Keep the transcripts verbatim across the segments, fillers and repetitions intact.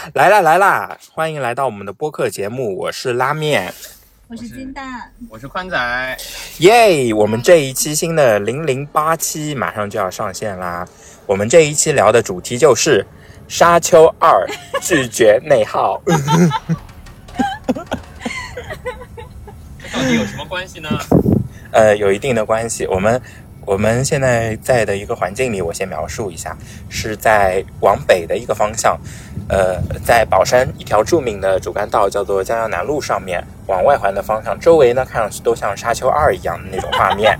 来啦来啦，欢迎来到我们的播客节目，我是拉面， 我是金蛋， 我是宽仔， 耶！我们这一期新的零零八期马上就要上线啦。我们这一期聊的主题就是沙丘二拒绝内耗。 到底有什么关系呢？ 呃，有一定的关系。我们我们现在在的一个环境里，我先描述一下，是在往北的一个方向，呃，在宝山一条著名的主干道叫做江阳南路上面，往外环的方向，周围呢看上去都像沙丘二一样的那种画面。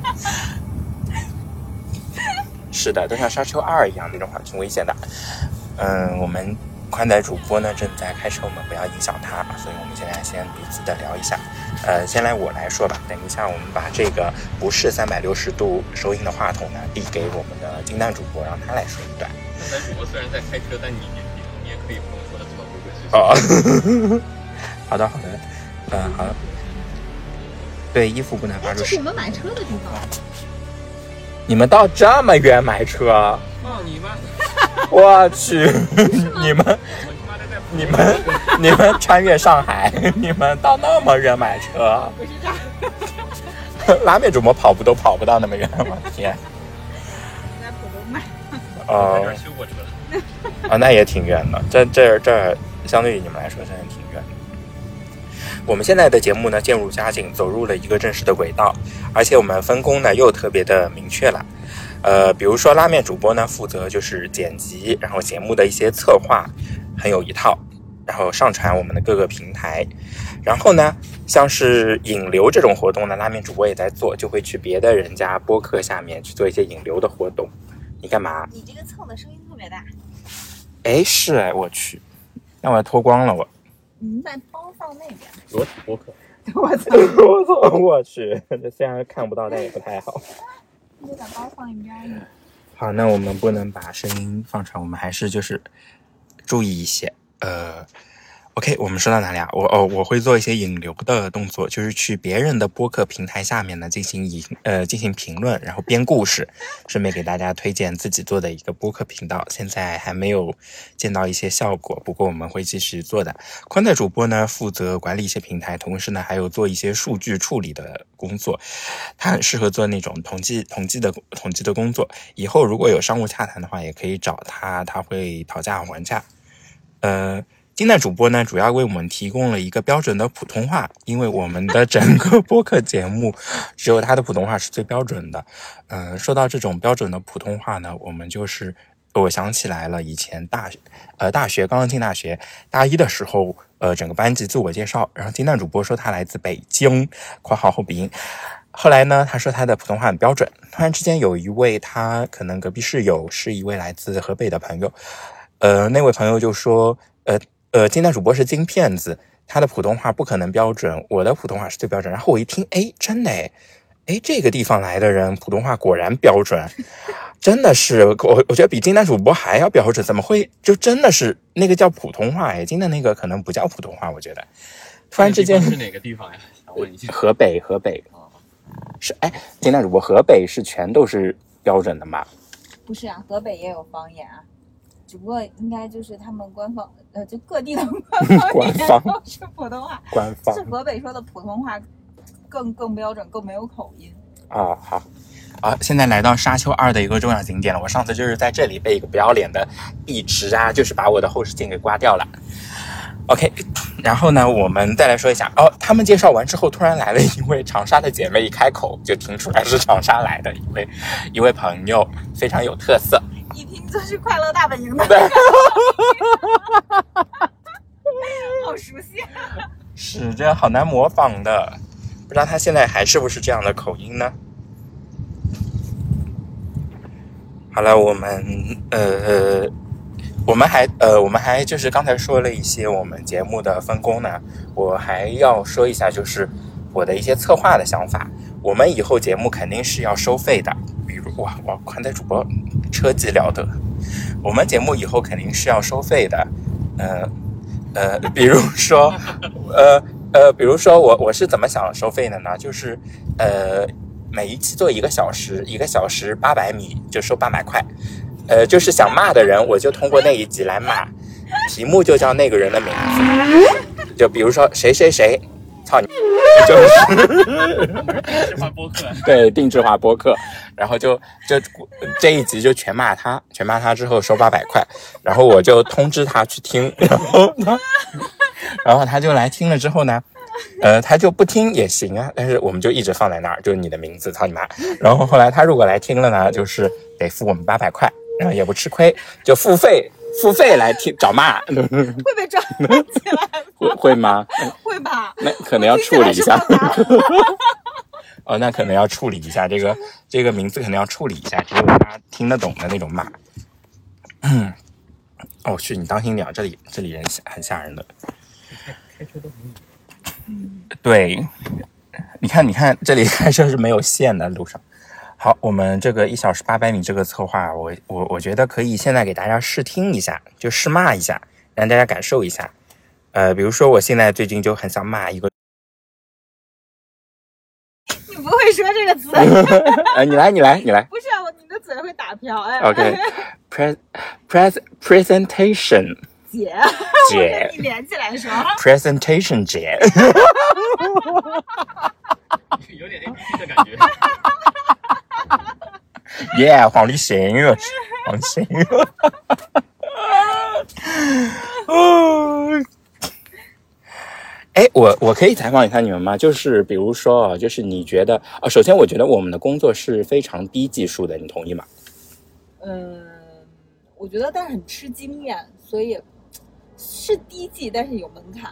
是的，都像沙丘二一样那种画，挺危险的。嗯，我们宽仔主播呢正在开车，我们不要影响他，所以我们现在先彼此的聊一下。呃，先来我来说吧。等一下，我们把这个不是三百六十度收音的话筒呢递给我们的金蛋主播，让他来说一段。 刚才主播虽然在开车，但你你你也可以不用说的这么规规矩矩。 哦，好的好的，嗯、呃、好。对，衣服不能发出。 这是我们买车的地方。 你们到这么远买车？ 放你妈！ 我去，你们。你们你们穿越上海，你们到那么远买车？ 不是这样。 拉面主播跑步都跑不到那么远，我天！ 在浦东买。 哦， 在这修过车。 啊，那也挺远的。这这这相对于你们来说，真的挺远的。我们现在的节目呢，渐入佳境，走入了一个正式的轨道，而且我们分工呢又特别的明确了。呃，比如说拉面主播呢，负责就是剪辑，然后节目的一些策划。很有一套，然后上传我们的各个平台，然后呢，像是引流这种活动呢，拉面主播也在做，就会去别的人家播客下面去做一些引流的活动。你干嘛？ 你这个蹭的声音特别大。 哎，是哎，我去，那我要脱光了我。 你把包放那边。 裸体播客。 我操！ 我操！我去，这虽然看不到，但也不太好。 你得把包放一边。 好，那我们不能把声音放出来，我们还是就是。注意一些，呃 ，OK， 我们说到哪里啊？我哦，我会做一些引流的动作，就是去别人的播客平台下面呢进行引呃进行评论，然后编故事，顺便给大家推荐自己做的一个播客频道。现在还没有见到一些效果，不过我们会继续做的。宽带主播呢负责管理一些平台，同时呢还有做一些数据处理的工作，他很适合做那种统计统计的统计的工作。以后如果有商务洽谈的话，也可以找他，他会讨价还价。呃，金蛋主播呢，主要为我们提供了一个标准的普通话，因为我们的整个播客节目只有他的普通话是最标准的。呃，说到这种标准的普通话呢，我们就是我想起来了，以前大呃大学刚刚进大学大一的时候，呃，整个班级自我介绍，然后金蛋主播说他来自北京（括号后鼻音）。后来呢，他说他的普通话很标准。突然之间有一位他可能隔壁室友是一位来自河北的朋友。呃，那位朋友就说，呃呃，金蛋主播是金骗子，他的普通话不可能标准，我的普通话是最标准。然后我一听，哎，真的哎，哎，这个地方来的人普通话果然标准，真的是我我觉得比金蛋主播还要标准，怎么会？就真的是那个叫普通话哎，金蛋那个可能不叫普通话，我觉得。突然之间是哪个地方呀？想问一下。 河北，河北。是哎，金蛋主播，河北是全都是标准的吗？ 不是啊，河北也有方言啊。只不过应该就是他们官方呃，就各地的官方都是普通话， 官方是河北说的普通话更更标准，更没有口音。 哦，好啊，现在来到沙丘二的一个重要景点了。我上次就是在这里被一个不要脸的一直啊，就是把我的后视镜给刮掉了。OK， 然后呢，我们再来说一下哦。他们介绍完之后，突然来了一位长沙的姐妹，一开口就听出来是长沙来的一位一位朋友，非常有特色。 一听就是快乐大本营的，好熟悉。 是，这好难模仿的，不知道他现在还是不是这样的口音呢？好了，我们呃，我们还呃，我们还就是刚才说了一些我们节目的分工呢，我还要说一下，就是我的一些策划的想法。我们以后节目肯定是要收费的。哇哇！宽带主播车技了得，我们节目以后肯定是要收费的，呃呃，比如说，呃呃，比如说我我是怎么想收费的呢？就是呃，每一期做一个小时，一个小时八百米就收八百块，呃，就是想骂的人我就通过那一集来骂， 题目就叫那个人的名字，就比如说谁谁谁，操你，就是定制化播客， 对，定制化播客，然后就就这一集就全骂他，全骂他之后收八百块，然后我就通知他去听，然后呢，然后他就来听了之后呢。呃，他就不听也行啊，但是我们就一直放在那儿，就是你的名字，操你妈！然后后来他如果来听了呢，就是得付我们八百块，然后也不吃亏，就付费付费来听找骂， 会被抓起来会会吗？ 会吧？ 那可能要处理一下。哦，那可能要处理一下这个这个名字，可能要处理一下，只有他听得懂的那种骂。嗯，哦，去，你当心点，这里这里人很吓人的。 开车都很远。 对，你看，你看，这里开车是没有线的路上。好，我们这个一小时八百米这个策划，我我我觉得可以现在给大家试听一下，就试骂一下，让大家感受一下。呃，比如说我现在最近就很想骂一个， 你不会说这个词？ 呃，你来，你来，你来。 不是啊，我你的嘴会打飘哎。 OK，pre pres presentation。姐，姐， 你连起来说 ，presentation 姐， 有点 A P P 的感觉。 耶，黄立行，黄立行。哎，我我可以采访一下你们吗？就是比如说啊，就是你觉得啊，首先我觉得我们的工作是非常低技术的，你同意吗？ 嗯，我觉得但是很吃经验，所以。是低技，但是有门槛。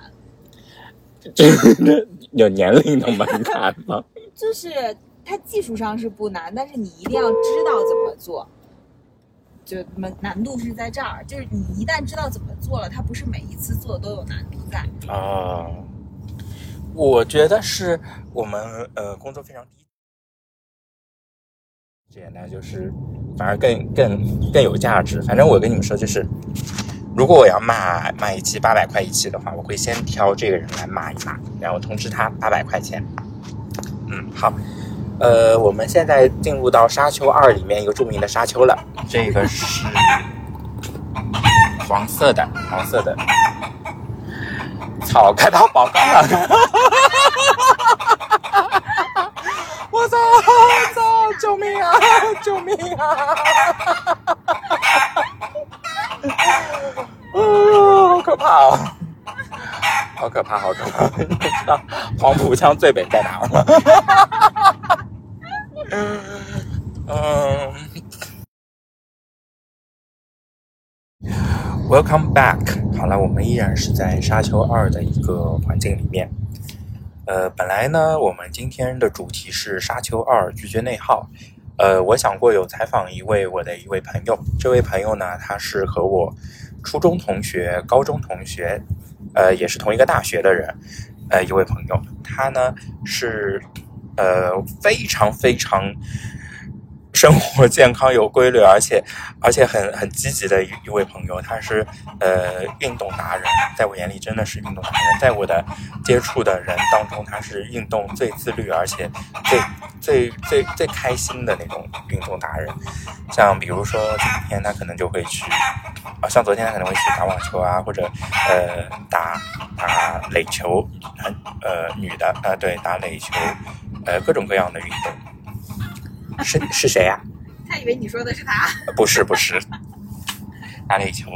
有年龄的门槛吗？ 就是它技术上是不难，但是你一定要知道怎么做。就门难度是在这儿，就是你一旦知道怎么做了，它不是每一次做都有难度在。 啊、哦，我觉得是我们呃工作非常低，简单就是反而更更更有价值。反正我跟你们说就是。如果我要骂骂一期八百块一期的话，我会先挑这个人来骂一骂，然后通知他八百块钱。嗯，好，呃，我们现在进入到沙丘二里面一个著名的沙丘了，这个是黄色的，黄色的。操，看到宝钢了！我操！我操！救命啊！救命啊！哦，好可怕哦！好可怕，好可怕！你知道黄浦江最北在哪吗？嗯 ，Welcome back。好了，我们依然是在沙丘二的一个环境里面。呃，本来呢，我们今天的主题是沙丘二拒绝内耗。呃，我想过有采访一位我的一位朋友，这位朋友呢，他是和我初中同学、高中同学，呃，也是同一个大学的人，呃，一位朋友，他呢是呃非常非常生活健康有规律，而且而且很很积极的一一位朋友，他是呃运动达人，在我眼里真的是运动达人，在我的接触的人当中，他是运动最自律，而且最最最最开心的那种运动达人。像比如说今天他可能就会去，啊，像昨天他可能会去打网球啊，或者呃打打垒球，呃女的啊、呃、对打垒球，呃各种各样的运动。是是谁呀、啊？ 他以为你说的是他。 不是不是，打垒球。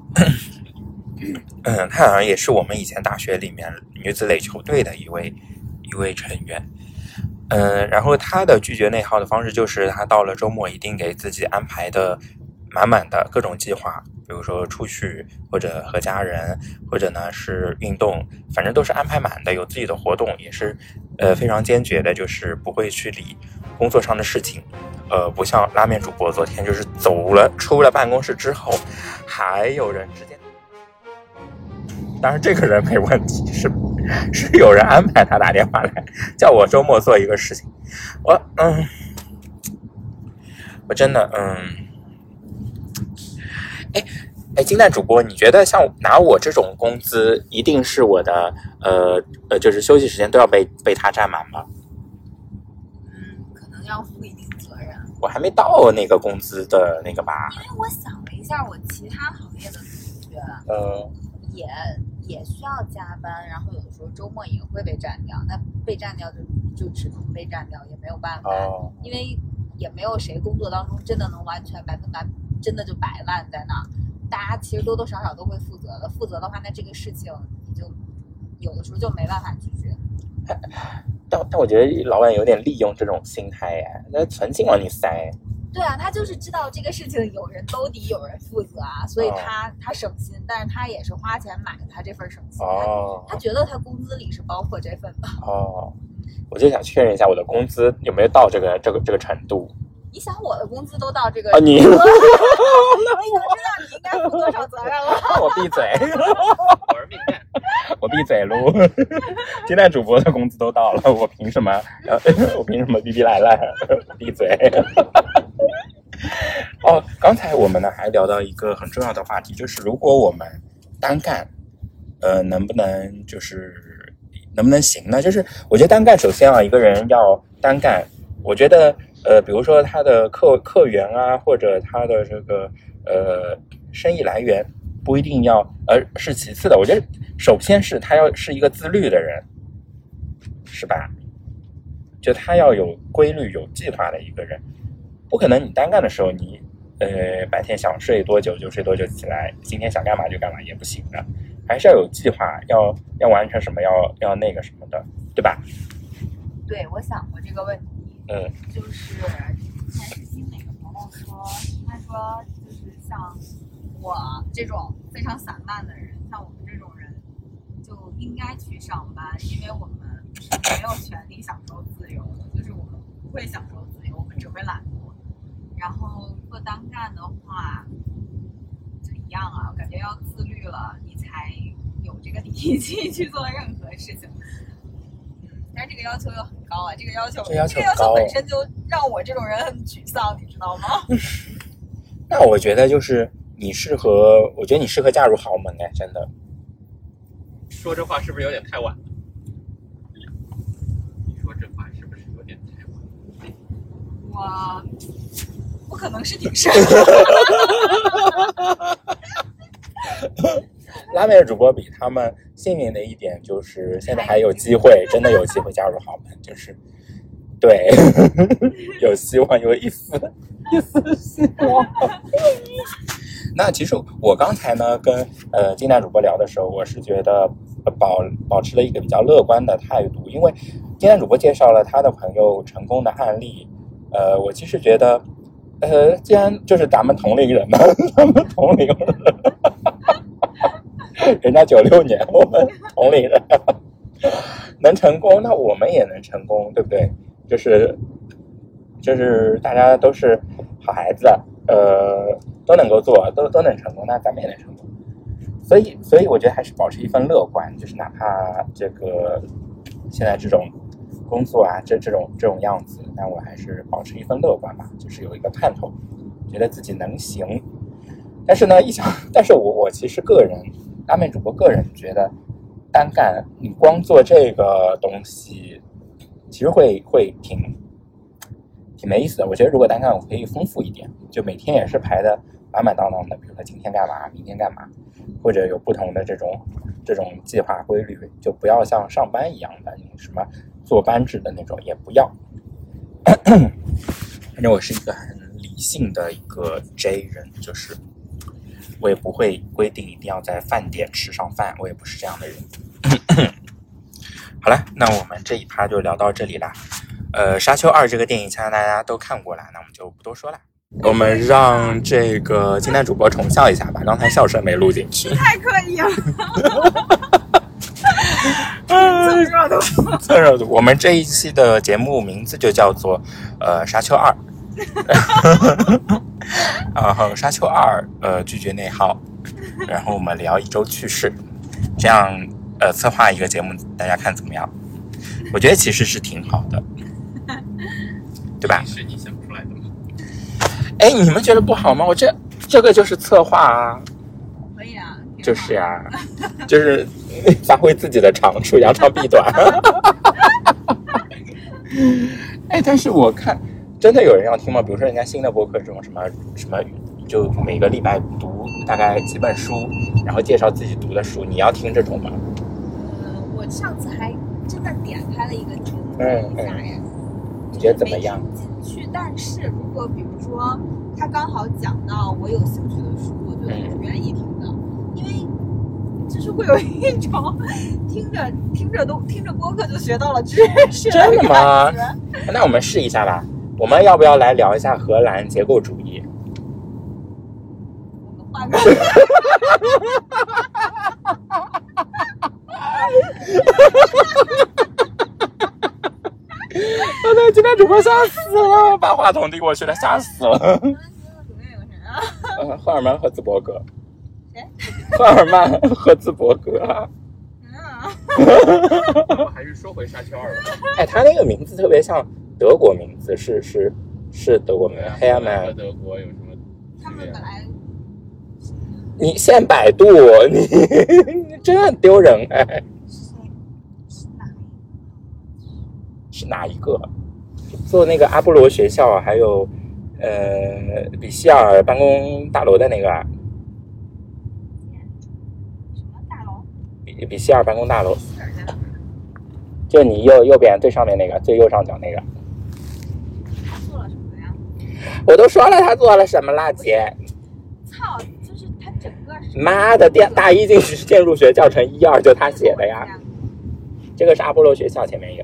嗯，他好像也是我们以前大学里面女子垒球队的一位一位成员。嗯，然后他的拒绝内耗的方式就是他到了周末一定给自己安排的满满的各种计划，比如说出去或者和家人，或者呢是运动，反正都是安排满的，有自己的活动，也是呃非常坚决的，就是不会去理工作上的事情。呃，不像拉面主播昨天就是走了出了办公室之后，还有人直接，当然这个人没问题，是是有人安排他打电话来叫我周末做一个事情。我嗯，我真的嗯，哎哎，金蛋主播，你觉得像拿我这种工资，一定是我的呃呃，就是休息时间都要被被他占满吗？ 嗯，可能要负一定责任。 我还没到那个工资的那个吧。 因为我想了一下，我其他行业的去， 呃， 也也需要加班，然后有的时候周末也会被占掉。那被占掉就就只能被占掉，也没有办法， 哦、 因为也没有谁工作当中真的能完全百分百真的就摆烂在那儿。大家其实多多少少都会负责的，负责的话，那这个事情你就有的时候就没办法拒绝。 但但我觉得老板有点利用这种心态呀，那存劲往里塞。 对啊，他就是知道这个事情有人兜底，有人负责啊，所以他、哦、他省心，但是他也是花钱买他这份省心。哦，他, 他觉得他工资里是包括这份的。 哦，我就想确认一下我的工资有没有到这个这个这个程度。 你想我的工资都到这个， 啊、你， 你怎么知道你应该负多少责任了？ 我闭嘴， 我是命干， 我闭嘴喽！现在主播的工资都到了，我凭什么？我凭什么逼逼赖赖？闭嘴！哦，刚才我们呢还聊到一个很重要的话题，就是如果我们单干，呃，能不能就是能不能行呢？就是我觉得单干，首先啊，一个人要单干，我觉得。呃，比如说他的客客源啊，或者他的这个呃生意来源，不一定要，呃是其次的。我觉得首先是他要是一个自律的人，是吧？就他要有规律、有计划的一个人，不可能你单干的时候你呃白天想睡多久就睡多久起来，今天想干嘛就干嘛也不行的，还是要有计划，要要完成什么，要要那个什么的，对吧？ 对，我想过这个问题。 嗯， 就是之前是新哪个朋友说，他说就是像我这种非常散漫的人，像我们这种人就应该去上班，因为我们是没有权利享受自由的，就是我们不会享受自由，我们只会懒惰。然后如果单干的话，就一样啊，我感觉要自律了，你才有这个力气去做任何事情。但是这个要求又很高啊！这个要求， 这要求这个要求本身就让我这种人很沮丧，你知道吗？ 那我觉得就是你适合，我觉得你适合嫁入豪门哎，真的。 说这话是不是有点太晚了？你说这话是不是有点太晚了？ 我不可能是挺适合。 拉面主播比他们幸运的一点就是现在还有机会，真的有机会加入豪门，就是对有希望，有一丝一丝希望。那其实我刚才呢跟呃金蛋主播聊的时候，我是觉得保保持了一个比较乐观的态度，因为金蛋主播介绍了他的朋友成功的案例，呃，我其实觉得呃，既然就是咱们同龄人嘛，咱们同龄人。人家九六年，我们同龄人能成功，那我们也能成功，对不对？就是就是大家都是好孩子，呃，都能够做，都都能成功，那咱们也能成功。所以，所以我觉得还是保持一份乐观，就是哪怕这个现在这种工作啊，这这种这种样子，那我还是保持一份乐观吧，就是有一个盼头，觉得自己能行。但是呢，一想，但是我我其实个人。拉面主播个人觉得，单干你光做这个东西，其实会会挺挺没意思的。我觉得如果单干，我可以丰富一点，就每天也是排的满满当当的。比如说今天干嘛，明天干嘛，或者有不同的这种这种计划规律，就不要像上班一样的你什么坐班制的那种，也不要。反正我是一个很理性的一个 J 人，就是。我也不会规定一定要在饭点吃上饭，我也不是这样的人。好了，那我们这一趴就聊到这里啦。呃，《沙丘二》这个电影相信大家都看过了，那我们就不多说了。我们让这个金蛋主播重笑一下吧，刚才笑声没录进去。 太刻意了。蹭热度， 蹭热度。我们这一期的节目名字就叫做呃《沙丘二》。然后沙丘二呃拒绝内耗，然后我们聊一周趣事，这样呃策划一个节目，大家看怎么样？我觉得其实是挺好的，对吧？ 是你想出来的吗？ 哎，你们觉得不好吗？我这这个就是策划啊， 可以啊， 就是呀、啊，就是发挥自己的长处，扬长避短。哎，但是我看。真的有人要听吗？比如说人家新的播客这种什么什么就每个礼拜读大概几本书，然后介绍自己读的书。你要听这种吗？ 呃，我上次还真的点开了一个听了一下呀， 你觉得怎么样？ 进去，但是如果比如说他刚好讲到我有兴趣的书，我觉得我是愿意听的，嗯、因为就是会有一种听着听着都听着播客就学到了知识。 真的吗？那我们试一下吧。我们要不要来聊一下荷兰结构主义？ 我们换个。 我的今天主播吓死了，把话筒递过去了，吓死了。呃，赫尔曼·赫兹伯格。 谁？ 赫尔曼·赫兹伯格。 我还是说回沙丘二吧。 哎，他那个名字特别像德国名字，是是是德国名。黑暗曼和德国有什么？ 他们本来。 你现百度，你你真的很丢人哎。是哪一个？做那个阿波罗学校，还有呃比希尔办公大楼的那个啊？ 什么大楼？ 比比希尔办公大楼。就你右右边最上面那个，最右上角那个。 他做了什么呀？ 我都说了他做了什么啦，姐。 操，就是他整个是。 妈的，电大一进去建筑学教程一二就他写的呀。这个是阿波罗学校前面一个。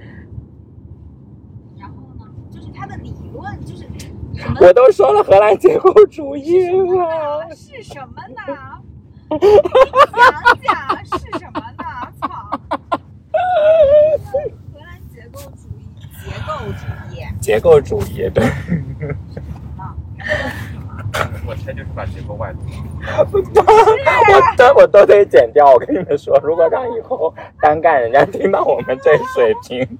他的理论就是我都说了荷兰结构主义了， 是什么呢？讲讲是什么呢？操！荷兰结构主义，结构主义， 结构主义，对。 我猜就是把结构外露了。我都我都得剪掉。我跟你们说，如果让以后单干，人家听到我们这水平。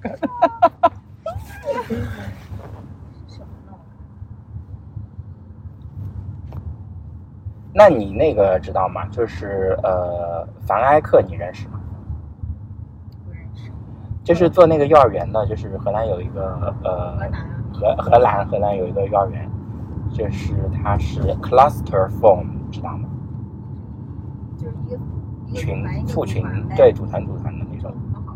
那你那个知道吗？就是呃，凡埃克你认识吗？ 不认识。 就是做那个幼儿园的，就是荷兰有一个呃，荷荷兰荷兰有一个幼儿园，就是它是 cluster form， 知道吗？ 就是一个一个群副群，对，组团组团的那种。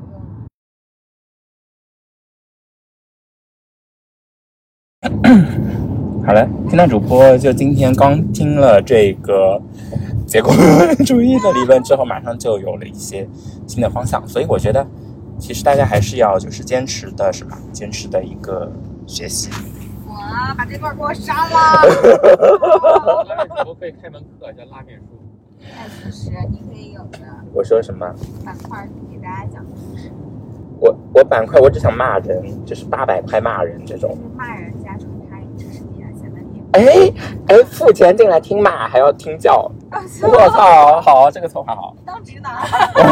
好了，今天主播就今天刚听了这个结构主义的理论之后，马上就有了一些新的方向，所以我觉得其实大家还是要就是坚持的，是吧？坚持的一个学习。 我把这段给我删了。 拉面主播可以开门课叫拉面书。 哎，其实你可以有的。 我说什么？ 板块给大家讲故事。 我我板块我只想骂人，就是八百块骂人这种。 骂人加重他知识点，显得你。 哎哎，付钱进来听骂还要听教，我操！好，这个策划好。 当直男。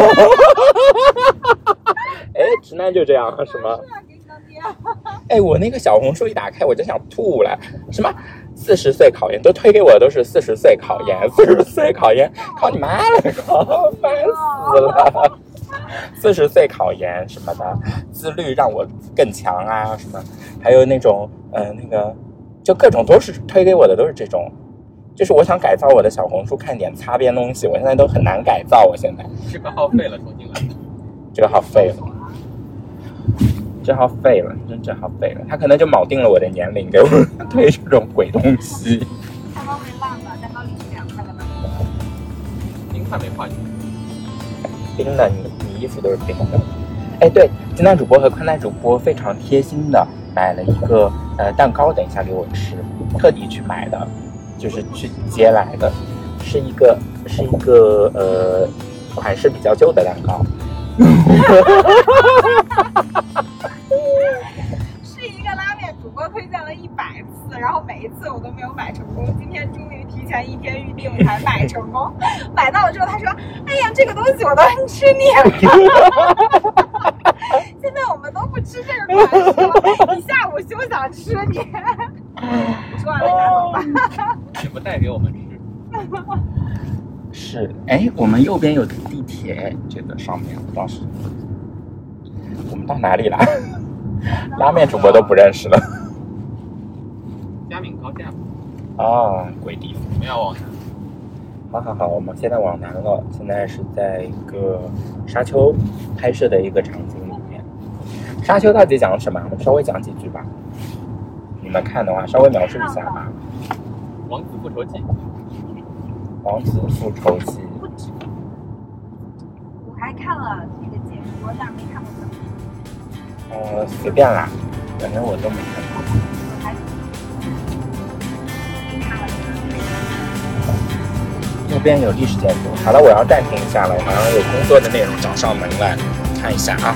哎，直男就这样是吗？ 是啊，给你当爹。 哎，我那个小红书一打开我就想吐了，什么四十岁考研都推给我的都是四十岁考研，四十岁考研，考你妈了，考烦死了。四十岁考研什么的，自律让我更强啊，什么，还有那种呃那个，就各种都是推给我的都是这种，就是我想改造我的小红书，看点擦边东西，我现在都很难改造，我现在这个号废了，重新来。 这个号废了，这号废了，真这号废了，他可能就铆定了我的年龄，给我推这种鬼东西。 蛋糕没烂吧？蛋糕里是凉快的吧？ 冰块没化进去。 冰的，你你衣服都是冰的。哎，对，金蛋主播和宽蛋主播非常贴心的买了一个呃蛋糕，等一下给我吃，特地去买的，就是去接来的，是一个是一个呃款式比较旧的蛋糕。 是一个拉面主播推荐了一百次，然后每一次我都没有买成功，今天终于提前一天预定才买成功。买到了之后他说，哎呀，这个东西我都吃腻了。现在我们都不吃这个款式，你下午休想吃你。我说完了，你拿走吧。 也不带给我们吃。 是，哎，我们右边有地铁，这个上面不知道是我们到哪里了？拉面主播都不认识了。 嘉闵高架。 哦，鬼地方。 我们要往南。 好好好，我们现在往南了，现在是在一个沙丘拍摄的一个场景里面。沙丘到底讲什么？我们稍微讲几句吧。你们看的话，稍微描述一下吧。 王子复仇记。 王子复仇记。 不止。我还看了那个解说，但是没看过本。 呃，随便啦，反正我都没看过。 我还看了右边有历史建筑。好了，我要暂停一下了，我好像有工作的内容找上门来，看一下啊。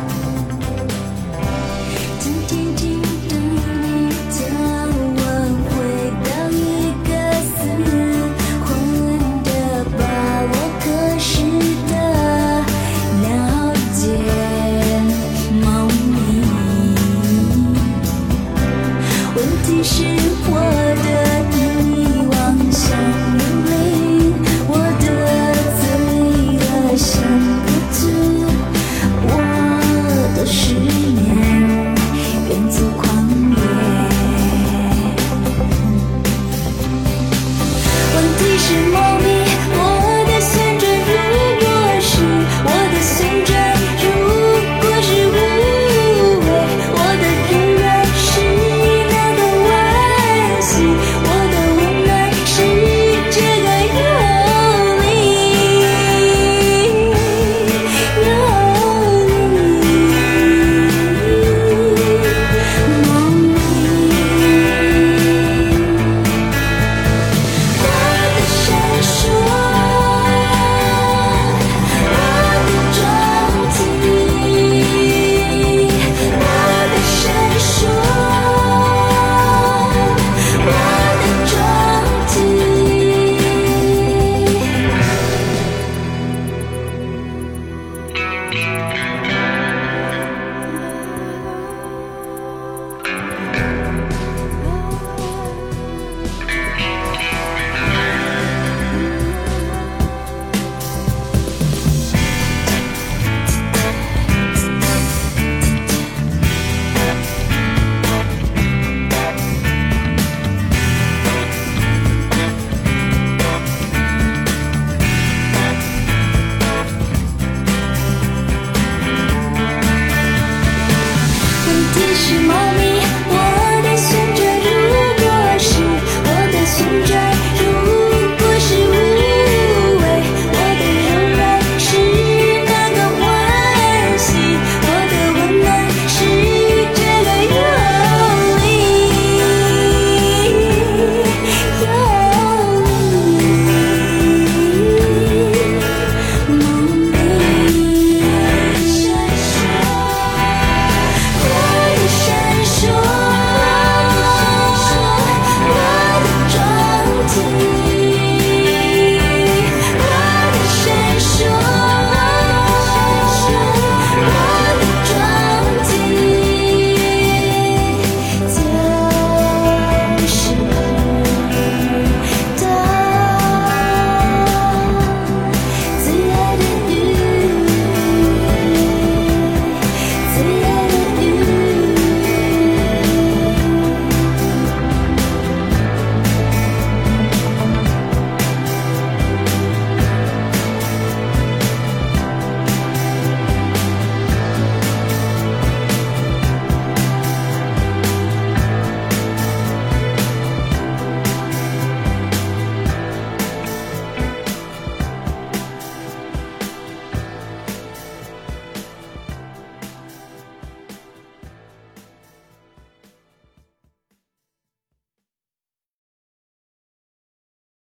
问题是猫咪